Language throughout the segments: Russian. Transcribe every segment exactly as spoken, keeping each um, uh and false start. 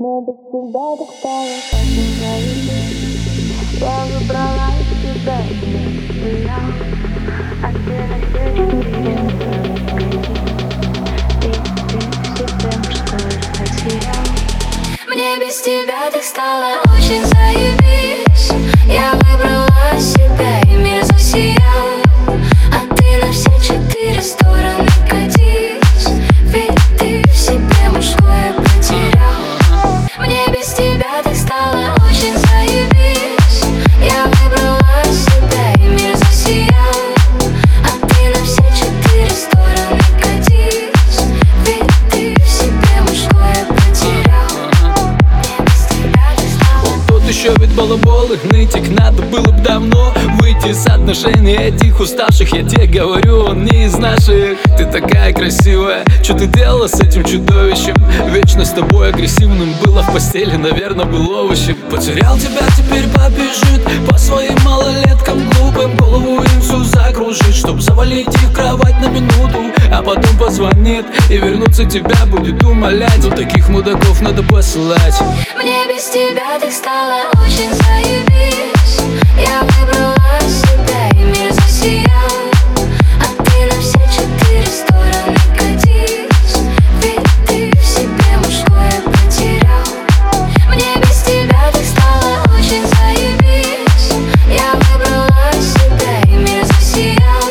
Мне без тебя так стало очень заебись. Я выбрала тебя, я, а ты на все четыре ведь ты в себе мужской потерял. Мне без тебя так стало очень заебись. Я выбрала себя, и мир засиял, а ты на все четыре стороны катись, ведь ты в себе мужское потерял. Мне без тебя так стало очень заебись. Я выбрала себя, и мир засиял, а ты на все четыре стороны катись, ведь ты в себе мужское потерял. Мне без тебя так стало. Тут еще ведь балаболы, нытик, надо было бы давно выйти из отношений этих уставших. Я тебе говорю, он не из наших. Ты такая красивая, что ты делала с этим чудовищем? Вечно с тобой агрессивным было в постели, наверное, был овощем. Потерял тебя, теперь побежит по своим малолеткам глупым, голову им всю закружит, чтоб завалить их в кровать на минуту, а потом позвонит и вернуться тебя будет умолять. Но таких мудаков надо посылать. Мне без тебя так стало очень заебись. Я выбрала себя, и мир засиял, а ты на все четыре стороны катись, ведь ты в себе мужское потерял. Мне без тебя так стало очень заебись. Я выбрала себя, и мир засиял,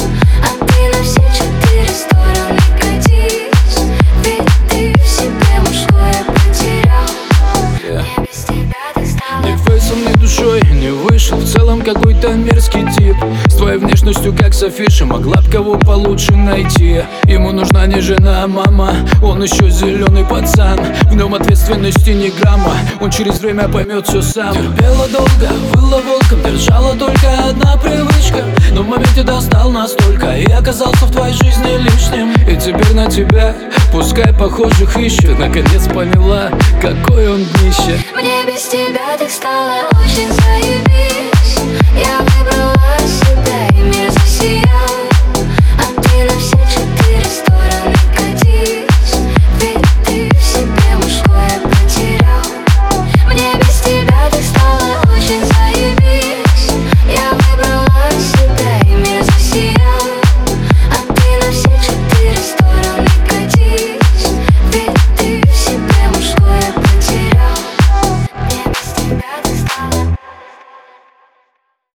а ты на все четыре стороны катись, ведь ты в себе мужское потерял. Мне без тебя так стало. Ни фейсом, ни душой не вышел, в целом какой-то мерзкий тип. С твоей внешностью как с афиши, могла б кого получше найти. Ему нужна не жена, а мама, он еще зеленый пацан, в нем ответственности ни грамма, он через время поймет все сам. Терпела долго, выла волком, держала только одна привычка, но в моменте достал настолько и оказался в твоей жизни лишним. И теперь на тебя, пускай похожих ищет, наконец поняла, какой он днище. Мне без тебя так стало очень заебись. Я выбрала